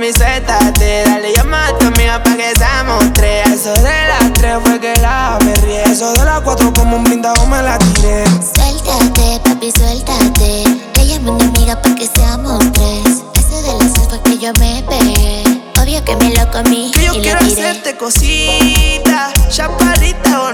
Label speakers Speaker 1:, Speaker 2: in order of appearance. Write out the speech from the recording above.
Speaker 1: mami, suéltate. Dale, llama a tu amiga pa' que seamos tres. Eso de las 3 fue que la perrié. Eso de las 4 como un blindado me la tiré.
Speaker 2: Suéltate, papi, suéltate. Le llamo a una amiga pa' que seamos tres. Eso de las 6 fue que yo me pegué. Obvio que me lo comí
Speaker 1: Que yo
Speaker 2: y
Speaker 1: quiero
Speaker 2: lo tiré.
Speaker 1: hacerte cositas, chaparrita o